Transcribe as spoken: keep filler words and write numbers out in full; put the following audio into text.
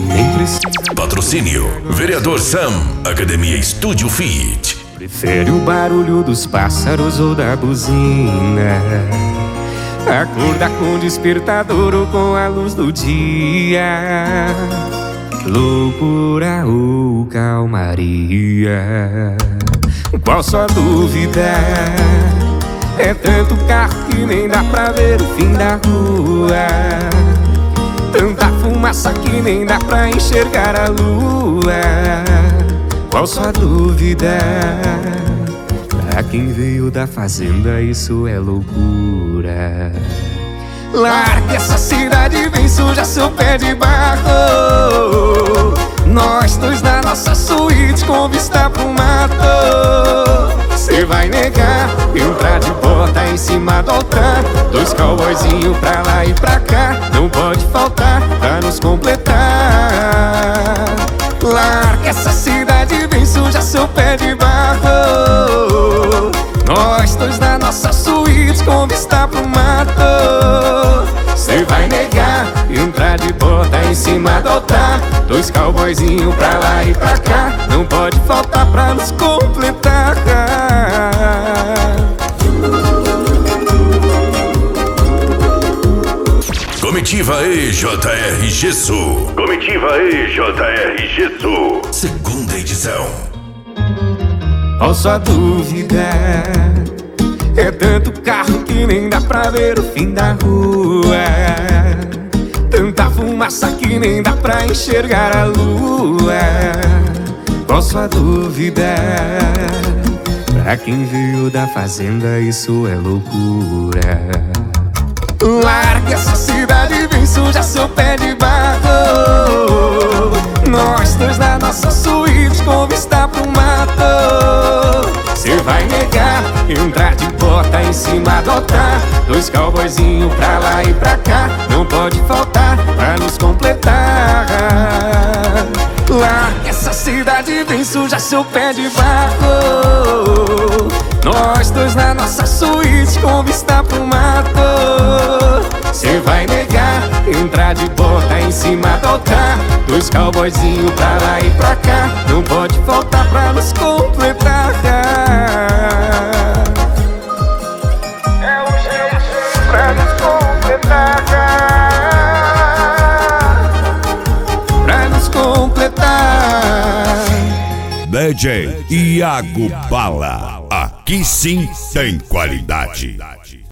Nem precisa. Patrocínio Vereador Sam, Academia Estúdio Fit. Prefere o barulho dos pássaros ou da buzina? Acordar com despertador ou com a luz do dia? Loucura ou calmaria? Qual sua dúvida? É tanto carro que nem dá pra ver o fim da rua. Tanta fumaça que nem dá pra enxergar a lua. Qual sua dúvida? Pra quem veio da fazenda isso é loucura. Largue essa cidade, vem suja seu pé de barro. Nós dois na nossa suíte com vista pro mato. Cê vai negar, entrar de bota em cima do altar. Dois cowboyzinhos pra lá e pra cá. Não pode faltar pra nos completar. Larga essa cidade, vem suja seu pé de barro. Nós dois na nossa suíte com vista pro mato. Cê vai negar, entrar de bota em cima do altar. Dois cowboyzinhos pra lá e pra cá. Não pode faltar pra nos completar. Comitiva E J R Gesso. Comitiva E J R Gesso. Segunda edição. Qual sua dúvida? É tanto carro que nem dá pra ver o fim da rua. Tanta fumaça que nem dá pra enxergar a lua. Qual sua dúvida? Pra quem veio da fazenda isso é loucura. Larga essa cidade, vem suja seu pé de barro. Nós dois na nossa suíte com vista pro mato. Cê vai negar, entrar de bota em cima do altar. Dois cowboyzinhos pra lá e pra cá. Não pode faltar pra nos completar. Larga essa cidade, vem suja seu pé de barro. Nós dois na nossa suíte com vista pro mato. Cê vai negar, entrar de bota em cima do altar. Dois cowboyzinhos pra lá e pra cá. Não pode faltar pra nos completar. É urgente pra nos completar. Pra nos completar. D J Iago Bala. Aqui sim tem qualidade.